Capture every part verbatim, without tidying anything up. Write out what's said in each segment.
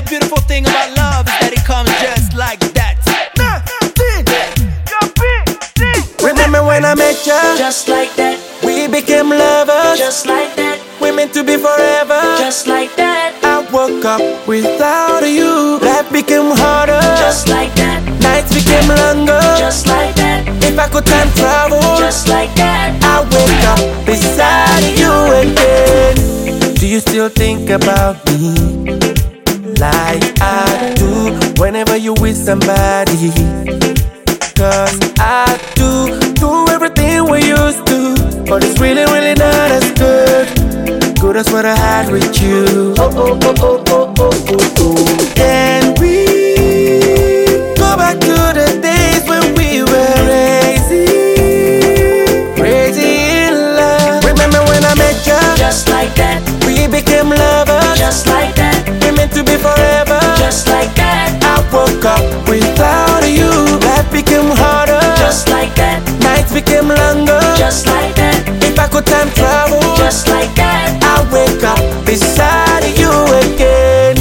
the beautiful thing about love is that it comes just like that. Remember when I met you? Just like that. We became lovers. Just like that. We're meant to be forever. Just like that. I woke up without you. Life became harder. Just like that. Nights became longer. Just like that. If I could time travel, just like that, I wake up beside you again. Do you still think about me like I do whenever you with somebody? Cause I do do everything we used to, but it's really, really not as good. Good as what I had with you. Oh, oh, oh, oh, oh, oh, oh, oh. Can we go back to the days when we were crazy, crazy in love? Remember when I met you? Just like that. We became lovers. Just like that. We're meant to be forever. Just like that. I woke up without you. Life became harder. Just like that. Nights became longer. Just like that. If I could time travel, just like that, I wake up beside you again.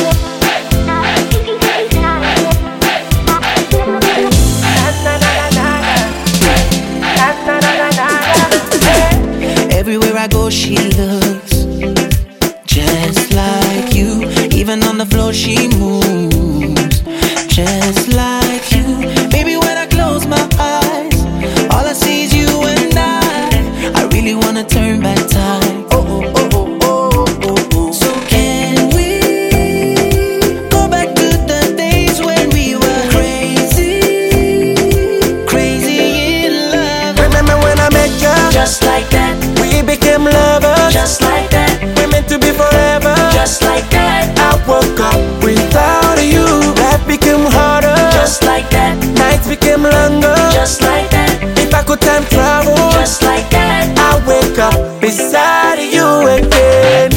Everywhere I go, she looks just like you. Even on the floor, she moves just like you. Baby, when I close my eyes, all I see is you and I. I really wanna turn back time. Oh, oh, oh, oh, oh, oh, oh. So can we go back to the days when we were crazy, crazy in love? Remember when I met you? just like that. We became lovers. Just like that. We're meant to be forever. Just like that. I woke up without you. Life became harder. Just like that. Nights became longer. Just like that. If I could time travel, just like that, I wake up beside you again.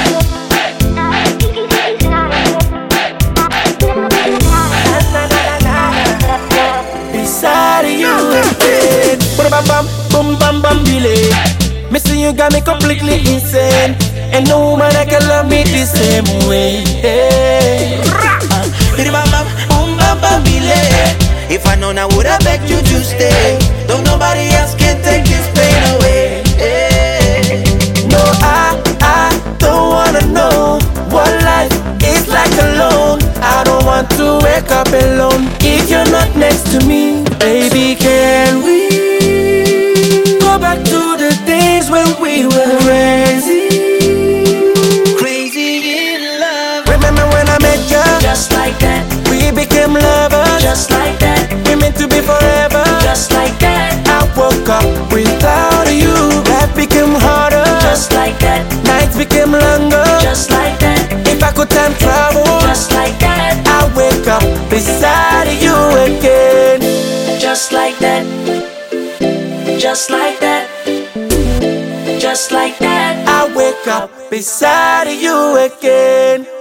Beside you again. Boom bam bam, boom bam bam delay. Missing you got me completely insane. And no woman that can love me the same way. Hey. Uh, bam bam, boom bam bam delay. If I known, I would have begged you to stay. Though nobody else can take this pain away. Hey. No, I, I don't wanna know what life is like alone. I don't want to wake up alone if you're not next to me. Baby, can we go back to the days when we were crazy, crazy in love? Remember when I met you? just like that. We became lovers. Just like that. We're meant to be forever. Just like that. I woke up without you. Life became harder. Just like that. Nights became longer. Just like that. If I could time travel, just like that, I wake up beside you again. just like that, just like that, just like that, I wake up beside you again.